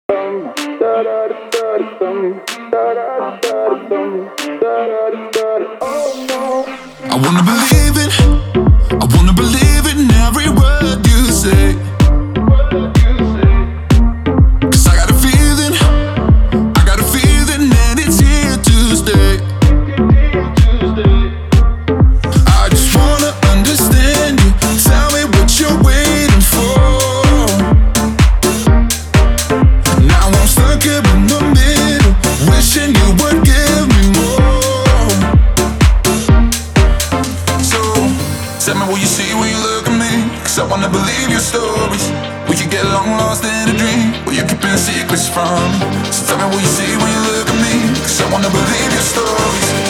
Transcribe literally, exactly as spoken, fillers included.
I wanna believe it, I wanna believe it in every word you say. Cause I got a feeling, I got a feeling that it's here to stay. I just wanna understand you, tell me what you're waiting for. Now I'm stuck here in the middle, wishing you would give me more. Tell me what you see when you look at me, cause I wanna believe your stories. We could get long lost in a dream, where you're keeping secrets from me. So tell me what you see when you look at me, cause I wanna believe your stories.